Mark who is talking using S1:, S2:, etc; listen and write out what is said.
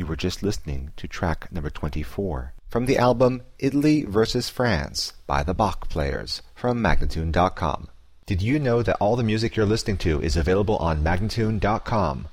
S1: were just listening to track number 24 from the album Italy vs. France by the Bach Players from Magnatune.com. Did you know that all the music you're listening to is available on Magnatune.com?